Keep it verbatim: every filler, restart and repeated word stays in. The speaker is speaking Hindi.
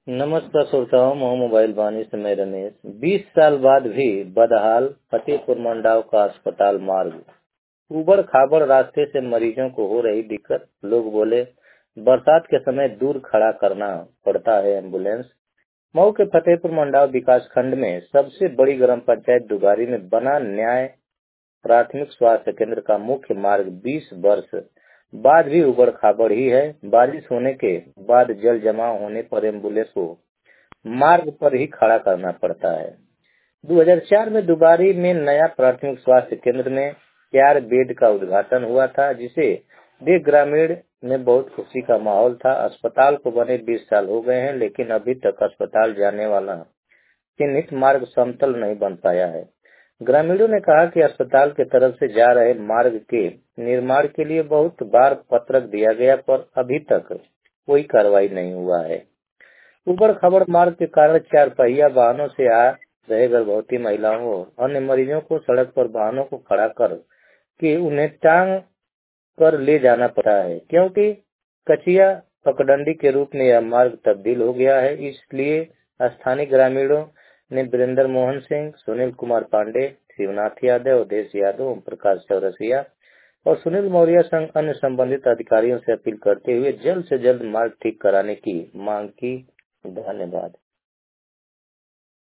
नमस्कार श्रोताओं, मैं मोबाइल वाणी से मैं रमेश। बीस साल बाद भी बदहाल फतेहपुर मंडाव का अस्पताल मार्ग। उबड़ खाबड़ रास्ते से मरीजों को हो रही दिक्कत। लोग बोले बरसात के समय दूर खड़ा करना पड़ता है एम्बुलेंस। मऊ के फतेहपुर मंडाव विकास खंड में सबसे बड़ी ग्राम पंचायत दुगारी में बना न्याय प्राथमिक स्वास्थ्य केंद्र का मुख्य मार्ग बीस वर्ष बाद भी उबड़ खाबड़ ही है। बारिश होने के बाद जल जमाव होने पर एम्बुलेंस को मार्ग पर ही खड़ा करना पड़ता है। दो हज़ार चार में दुबारी में नया प्राथमिक स्वास्थ्य केंद्र में चार बेड का उद्घाटन हुआ था, जिसे देख ग्रामीण में बहुत खुशी का माहौल था। अस्पताल को बने बीस साल हो गए हैं, लेकिन अभी तक अस्पताल जाने वाला चिन्हित मार्ग समतल नहीं बन पाया है। ग्रामीणों ने कहा कि अस्पताल की तरफ से जा रहे मार्ग के निर्माण के लिए बहुत बार पत्रक दिया गया, पर अभी तक कोई कार्रवाई नहीं हुआ है। उबड़ खाबड़ मार्ग के कारण चार पहिया वाहनों से आ रहे गर्भवती महिलाओं और अन्य मरीजों को सड़क पर वाहनों को खड़ा कर के उन्हें टांग कर ले जाना पड़ा है, क्योंकि कचिया पगडंडी के रूप में यह मार्ग तब्दील हो गया है। इसलिए स्थानीय ग्रामीणों ने वीरेंद्र मोहन सिंह, सुनील कुमार पांडे, शिवनाथ यादव, उदेश यादव, ओम प्रकाश चौरसिया और सुनील मौर्य संग अन्य संबंधित अधिकारियों से अपील करते हुए जल्द से जल्द मार्ग ठीक कराने की मांग की। धन्यवाद।